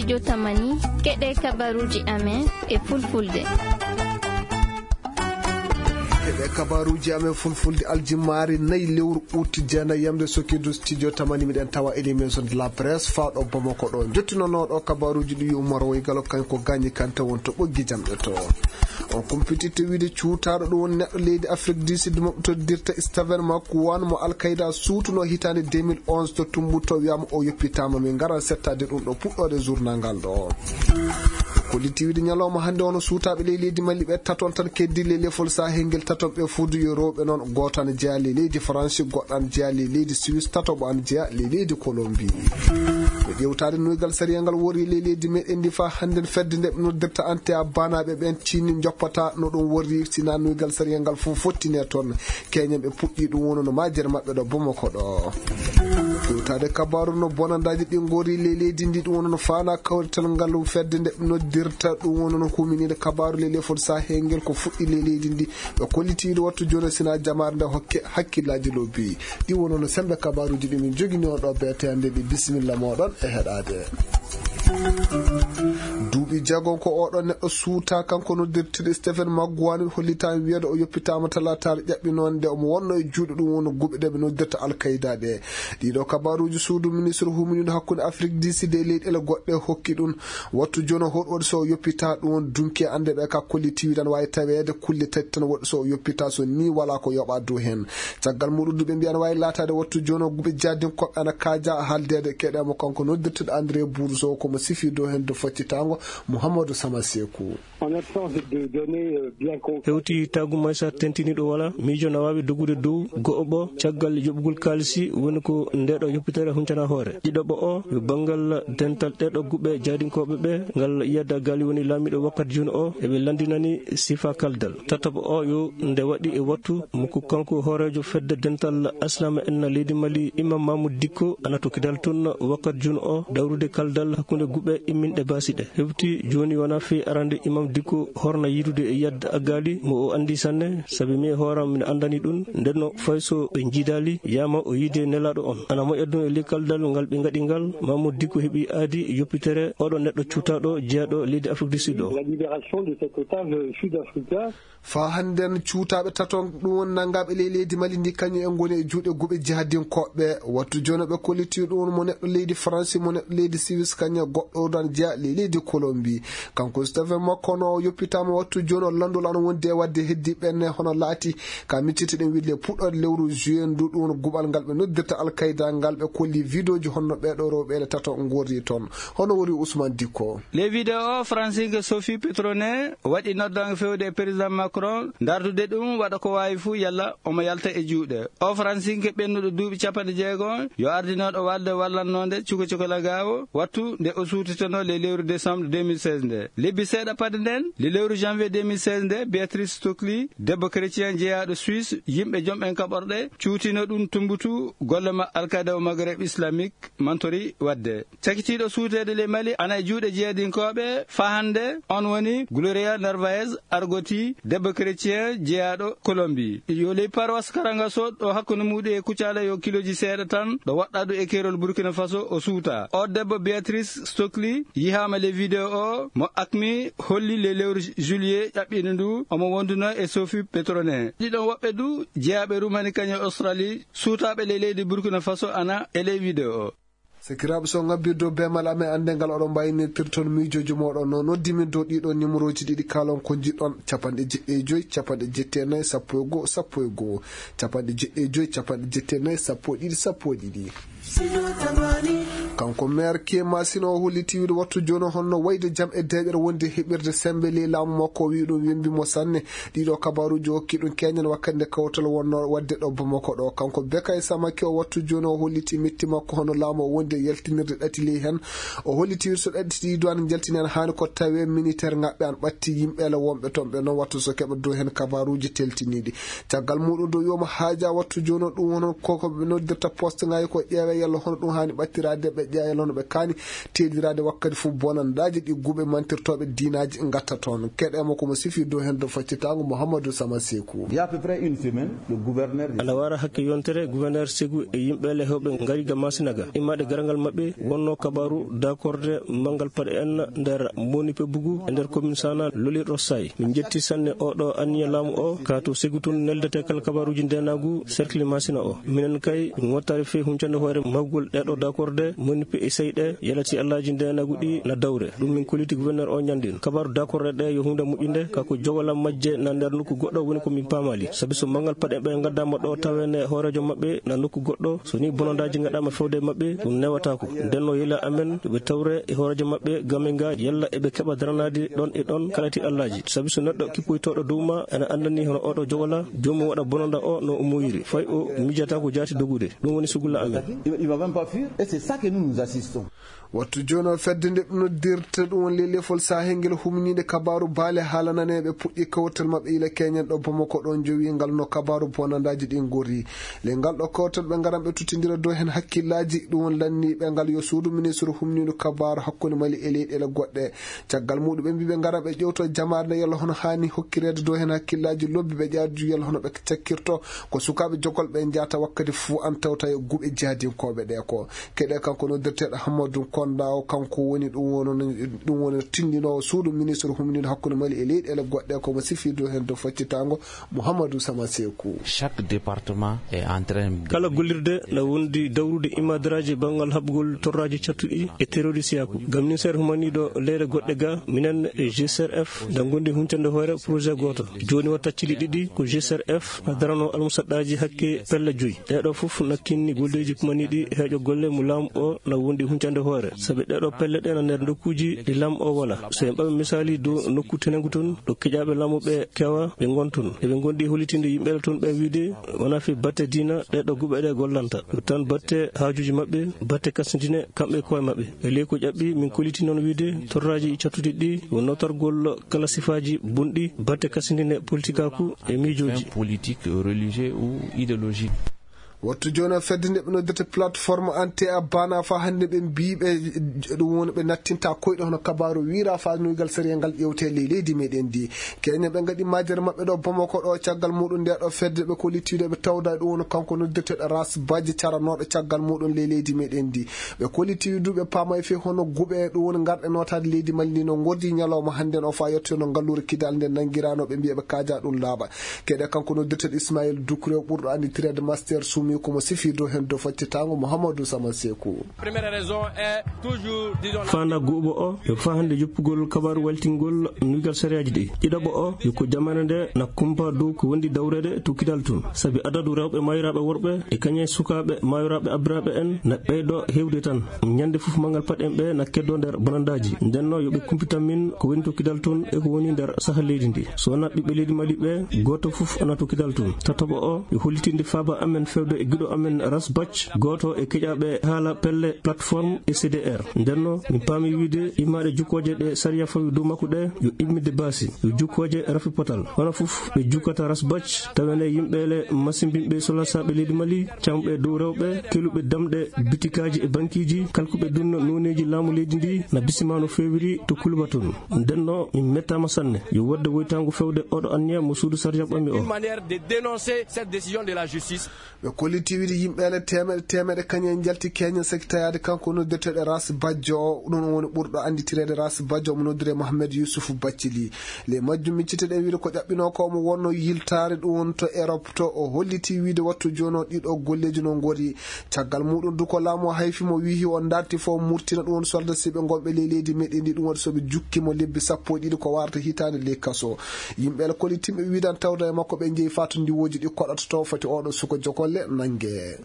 studio Tamani keɗe kabaruji amen e fulfulde. kabaruji amen fulfulde aljimari nayi lewru uti jana yamde sokido studio Tamani miɗen tawa émission de la presse faɗo Bamako ɗo jottinonoɗo kabaruji ɗi Umar Woygalo kanko gañi kanta won to ɓoggi jamɗe to on compétité wiide cuutaɗo ɗo woni neɗɗo leydi Afrique du Sud moɓtodirta Steven Makuwan mo Al-Qaïda suutuno hitande 2011 to tumbuto wiyama o yoppitama min garan settade ɗum ɗo puɗɗode journal ngal ɗo ko litiwide ñalawma hande wono suutaɓe leydi Mali ɓe tatol tan keddi lefol sahengel tatol ɓe fuudu yoroɓe noon goto an jeeya leydi France goɗɗo an jeeya leydi Suisse tatoɓo an jeeya leydi Colombie ɓe ƴewtade nuygal sariya ngal wori leydi meɗen ndi fa hande fedde nde ɓe noddirta ante a banaɓe ɓen tinni joppata no ɗum wori sina nuygal sariya ngal fof fottine toon keñen ɓe puɗɗi ɗum wono no majere mabɓe ɗo Bamako ɗo ƴewtade kabaru no bonandaji ɗi gori leydi ndi ɗum wono no fana kawrital ngal fedde nde ɓe noddirta ɗum wono no huminide kabaru lefol sahengel ko fuɗɗi leydi ndi ɓe kollitiɗo wattu joni sina jamare nde hokke hakkillaji lobbi ɗi wono no sembe kabaruji ɗi min jogini oɗo betende ɗi bisimilla moɗon e heɗade duuɓi jagon ko oɗo neɗɗo suuta kanko noddirtiɗo Stephen Maguane hollitami wiyede o yoppitama talatare ƴaɓɓinonde omo wonno e juuɗe ɗum woni guɓe ɗe ɓe noddirta Al-Qaïda ɗe ɗiɗo kabaruji suudu ministre huminiɗo hakkude Afrique du Sud e leyɗele goɗɗe hokki ɗum wattu joni hoɗ waɗi so yoppita ɗum won dunki ande ɓe ka kollitiwi tan wawi tawede kulle tati tan waɗi so yoppita so ni wala ko yoɓa dow hen caggal muɗum duɓe mbiyan wawi latade wattu joni guɓe jadin koɓɓe ana kaaja haaldede keɗemo kanko noddirtiɗo André Bourgeois komo sifi dow hen do foccitango Mouhamadou Samasekou hewti tagu maysa tentiniɗo wala miijo na wawi dogude dow go'o ɓo caggal yoɓugol kalisi woni ko ndeɗo yoppitere huncana hoore ɗiɗoɓo o yo banggal dental ɗeɗo guɓe jadinkoɓe ɓe ngal yiyada gali woni laamiɗo wakkati joni o eɓe landinani sifa kaldal tataɓo o yo nde waɗi e wattu moko kanko hoorejo fedde dental aslama en leydi Mali Imam Mamoud Dicko ana tokkidal toon wakkati joni o dawrude kaldal hakkude guɓe imminɗe basiɗe hewti joni wona fe arande Imam Dicko horna yidude e yadda aggali mo o andi sanne sabi mi hooram min andani ɗum ndenno fayso ɓe jiidali yama o yide nelaɗo on ana moƴƴa ɗum e lekkaldal ngal ɓe gaɗi ngal Mamoud Dicko heeɓi aadi yoppitere oɗo neɗɗo cuutaɗo jeeyaɗo leydi Afrique du Sud o fa handen cuutaɓe taton ɗum won nangaɓe leydi Mali ndi kañum en goni e juuɗe guɓe jihadinkoɓe wattu joni ɓe kolliti ɗum mo neɗɗo leydi France mo neɗɗo leydi Suisse kañum goɗɗo dan jeeya leydi Colombie kanko Stephen Makono yoppitama wattu joni o landol an wondi e wadde heddi ɓenne hono laati ka micciti ɗen wille puɗɗode lewru juin ndu ɗum woni guɓal ngal ɓe noddirta Al-Qaïda ngal ɓe kolli vidéoji honno ɓeɗo rewɓeɗe tato gordi toon hono woni Ousmane Dicko les vidéos Francine Sophie Petronet waɗi noddango fewde président Macron dardude ɗum waɗa ko wawi fuu yalla omo yalta e juuɗe o Francine ɓennuɗo duuɓi 60 yo ardinoɗo walde wallannode cukola gawo wattu nde o suutitano le lewru décembre 2016 nde lebbi seeɗa pade nden le lewru janvier 2016 nde Béatrice Stockley debbo chrétien jeeyaɗo Suisse yimɓe jomɓen kaɓorɗe cuutino ɗum tumbutu gollema Al-Qaïda o Maghreb islamique mantori wadde cakitiɗo suutede le Mali ana e juuɗe jeeyadinkoɓe fa hande on woni Gloria Narvaez Argoti debbo chrétien jeeyaɗo Colombie yo ley paroisse Karangaso ɗo hakkude muɗum e Kucala yo kiloji seeɗa tan ɗo waɗɗa ɗo e kerol Burkina Faso o suuta o debbo Béatrice Stockley yihama le vidéo o mo akmi holli le lewru juillet ƴaɓɓino ndu omo wonduno e Sophie Petronet ɗiɗon woɓɓe du jeeyaɓe rumani kañum Australie suutaɓe le leydi Burkina Faso ana e ley vidéo o sikiraɓe so gabbirdo bemal amen andengal oɗon mbaynitirton miijoji moɗon no noddimin dow ɗiɗo numéro ji ɗiɗi kalon ko jiɗɗon 175 174 11 11 175 174 11 kanko maire Kema Sino hollitiwiɗo wattu joni honno wayde jaam e deƴere wonde heɓirde sembe le laamu makko wi ɗum wimbimo sanne ɗiɗo kabaruji hokki ɗum keñan wakkati nde kawtal wonno wadde ɗo Bamako ɗo kanko Bekay Samake o wattu joni o holliti metti makko hono laamu o wonde yaltinirde ɗati ley hen o hollitiwiɗo so ɗati ɗiɗo an jaltini hen hani ko tawe militaire ngaɓɓe an ɓatti yimɓele wonɓe toon ɓe noon wattu so keɓa dow hen kabaruji teltiniɗi caggal muɗum do yoma haaja wattu joni ɗum wonon koko ɓe noddirta poste ngayi ko ƴeewe yalla hono ɗum hani ɓattirade ɓe ɓe ƴeeya lono ɓe kaani teedirade wakkati fu bonandaji ɗi guɓe mantirtoɓe diinaji gatta toon keɗemo komo sifi dow hen do faccitago Mouhamadou Sama Sékou. Il y a à peu près une semaine le gouverneur ala wara hakke yontere gouverneur Sékou e yimɓele hewɓe ngari ga masinaga immade garangal mabɓe wonno kabaru d'accorde mangal paɗe en nder monipe bugu e nder commune sana lolirɗo say min jetti sanne oɗo anniya laamu o kato Sékou tun neldete kala kabaruji ndenagu cercle masina o minen kay gottare fe huncande hoore mawgol ɗeɗo d'accorde monipe e seyɗe yalati allaji ndenagu ɗi na dawre ɗum min koliti gouverneur o ñandin kabaru d'accorde ɗe yo hunde moƴƴinde kako jogolam majje na nder nokku goɗɗo woni komin pamali sabi so mangal paɗe ɓe gaddama ɗo tawene hoorejo mabɓe na nokku goɗɗo so ni bonondaji gaɗama fewde mabɓe ɗum newatako ndenno yila amen ɓe tawre e hoorejo mabɓe gamen ga yalla eɓe keɓa daranade ɗon e ɗon kalati allaji sabi so neɗɗo kippoytoɗo dowma ene andani hono oɗo jogola jomum waɗa bononda o no umoyiri fay o mijata ko jaati dogude ɗum woni sugulla amen. Il va même pas fuir et c'est ça que nous assistons. wattu joni o fedde nde ɓe noddirta ɗum won lelefol sahengel humnide kabaru baale haalananeɓe puɗɗi kawtal mabɓe ila keñen ɗo Bamako ɗon joowingal no kabaru bonandaji ɗin gori le ngal ɗo kawtal ɓe garan ɓe tutidira dow hen hakkillaji ɗum won lanni ɓe ngal yo suudu ministre humnidu kabaru hakkude Mali e leyɗele goɗɗe caggal muɗum ɓe mbi ɓe garan ɓe ƴewto jamarde yalla hono hani hokkirede dow hen hakkillaji lobbi ɓe ƴaadu yalla hono ɓe cakkirto ko sukaɓe jogol ɓe jata wakkati fuu an tawta e guɓe jadinkoɓe ɗe ko keɗe kanko noddirteɗo Hammadou Konda o kanko woni ɗum woni tindinowo suudu ministre humnidu hakkude Mali e leyɗele goɗɗe komo sifido hen do faccitango Mouhamadou Sama Sékou. Chaque département est en train kala gollirde na wondi dawrude imadaraji bangal habgol torraji cattuɗi e terroriste yaku gam ni ser humaniɗo leyɗe goɗɗe ga minen e GCRF da gondi huncande hoore projet goto joni watta cili ɗiɗi ko GCRF na darano almusaɗɗaji hakke pelle joyyi ɗeɗo foof nakkinni golleji kumaniɗi heeƴo golle mo laamu o na wondi huncande hoore sabi ɗeɗo pelle ɗe na nder nokkuji ɗi laamu o wala so en ɓaɓe misali dow nokku tenegu toon ɗo keƴaɓe laamuɓe kewa ɓe gonton eɓe gondi holitinde yimɓeɓe toon ɓe wiide wona fi batte dina ɗeɗo guɓe ɗe gollanta ɗo tan batte hajuji mabɓe batte kasdine kamɓe koye mabɓe e ley ko ƴaɓɓi min koliti noon wiide torraji cattuɗi ɗi wonno targol kala sifaji bonɗi batte kasdine politique aku e miijoji politique religieux ou idéologique. wattu joni fedde nde ɓe noddirta plateforme ante a bana fa hande ɓe mbiɓe ɗum woni ɓe nattinta koyɗo hono kabaru wira fa nuygal sériya ngal ƴewte leydi meɗen ndi keñe ɓe gaɗi majjere mabɓe ɗo Bamako ɗo caggal muɗum nde ɗo fedde ɓe kolitiɗe ɓe tawda ɗum woni kanko noddirteɗo Ras Badji caranoɗo caggal muɗum leydi meɗen ndi ɓe koliti duɓe paama fe hono guɓe ɗum woni garɗe notade leydi Mali ni no gordi ñalawma hande o fa yetto no ngalluri kidal nde nanguirano ɓe mbiya ɓe kaja ɗum laaɓa keɗe kanko noddirteɗo Ismaïla Doucouré ɓurɗo anditirede master soumi komo sifido hen do faccitango Mouhamadou Sama Sékou. fanda guɓo o yo fa hande joppugol kabaru waltingol nuygal sériyaji ɗi ɗiɗaɓo o yoko jamane nde na kumpa dow ko wondi dawrede tukkidal tun saabi adadu rewɓe mayiraɓe worɓe e kañe sukaɓe mayiraɓe abiraɓe en na ɓeyɗo hewde tan ñande foof mangal paɗen ɓe na keddo nder bonandaji ndenno yoɓe kumpitan min ko woni tukkidal tun e ko woni nder saaha leydi ndi so wona ɓiɓɓe leydi Mali ɓe goto foof ana tukkidal tun tataɓo o yo hollitinde faaba amen fewde e guiɗo amen Ras Badji goto e keƴaɓe haala pelle plateforme e CDR ndenno min paami wiide immaɗe jukkoje ɗe sariya fawi dow makko ɗe yo immide baasi yo jukkoje rafi potal hono foof ɓe jukkata Ras Badji tawene yimɓele masimbinɓe solasaɓe leydi Mali camɓe dow rewɓe keluɓe damɗe bitikaji e bankiji kalkuɓe dunno noneji laamu leydi ndi na bisima no fewiri to Kulubatun ndenno min mettama sanne yo wadde woytango fewde oɗo anniya mo suudu sarja ɓammi o ɓe koliti wiide yimɓele temeɗe kañum jalti keñen secrétariat kanko noddirteɗo Ras Badji o ɗum woni ɓurɗo anditirede Ras Badji omo noddire Mohamed Youssoufou Bathily le majjum micciteɗen wiide ko ƴaɓɓino ko omo wonno yiltare ɗum won to Europe to o holliti wiide wattu joni o ɗiɗo golleji no gori caggal muɗum du ko laamu hayfimo wihi o darti fo murtina ɗum won soldat siɓe gonɓe leydi meɗen ndi ɗum waɗi soɓe jukkimo lebbi sappo ɗiɗi ko warta hitande ley kaso yimɓele kolitiɓe wiidan tawda e makko ɓe jeeyi fatu ndiwoji ɗi koɗata to fati oɗo suko jogolle nangue.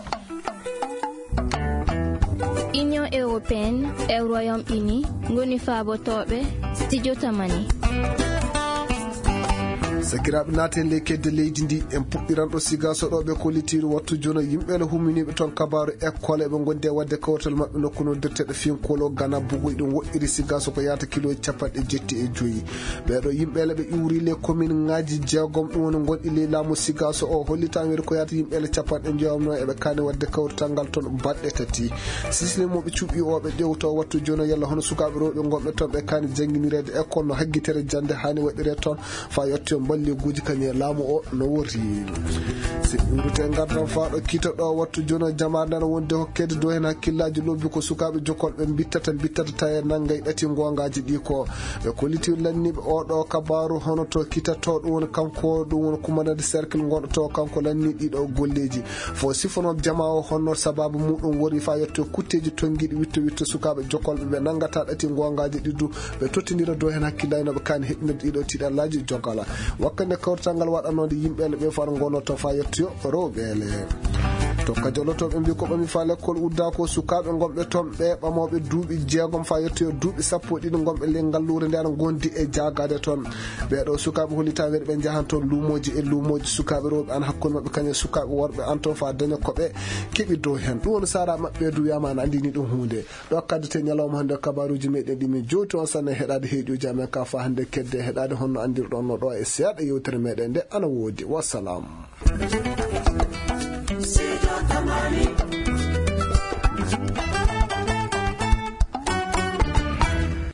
Union européenne e Royaume-Uni ngoni faabotoɓe studio tamani sakiraɓe naten le kedde leydi ndi en puɗɗiranɗo siga soɗoɓe kollitiri wattu jona yimɓe le humminiɓe toon kabaru école eɓe gondi e wadde kawtal mabɓe nokku noddirteɗo finkolo gana bugoy ɗum woɗɗiri siga so ko yata kiloji 75 ɓeɗo yimɓele ɓe iwri le commune ngaji jeegom ɗum woni gonɗi le laamu siga so o hollitami wede ko yata yimɓele 90 eɓe kani wadde kawtal ngal toon baɗɗe tati sislemoɓe cuuɓi oɓe ƴewto wattu jona yalla hono sukaɓe rewɓe gonɓe toon ɓe kani jangguinirede école no hagguitere jande hani waɗire toon fa yetto balleguji kañe laamu o no wori si urute gardan faɗo kita ɗo wattu jona jamade nana wonde hokkede do hen hakkillaji lobbi ko sukaɓe jokolɓe bittata taye naggay ɗati gongaji ɗi ko ɓe kolliti lanniɓe oɗo kabaru hono to kitato ɗum woni kanko ɗum woni kumanade cercle gonɗoto kanko lanni ɗiɗo golleji fo sifono jama o honno sababu muɗum wori fa yetto kutteji tonguiɗi witto sukaɓe jokolɓe ɓe nangata ɗati gongaji ɗiɗu ɓe tottidira do hen hakkillaji noɓe kani heɓinirde ɗiɗo tiɗallaji jogala wakkande kawrital ngal waɗanode yimɓele ɓe fo aɗa gonoto fa yettoyo rewɓele to kajolotoɓe mbi ko ɓami fa l'école udda ko sukaɓe gomɓe toon ɓe ɓamoɓe duuɓi jeegom fa yettoyo duuɓi 10 gomɓe le ngallure nde aɗa gondi e jagade toon ɓeɗo sukaɓe hollita weɗe ɓe jahan toon lumoji e lumoji sukaɓe rewɓe an hakkude mabɓe kañum sukaɓe worɓe an toon fa daña koɓe keeɓi dow hen ɗum woni sara mabɓe duyama an andini ɗum hunde ɗo kaddete ñalawma hande kabaruji meɗen ɗimin jowti on sanne heɗade heeƴoji amen ka fa hande kedde heɗade honno andirɗon no ɗo e seeɗa yewtere meɗen nde ana woodi wassalamu.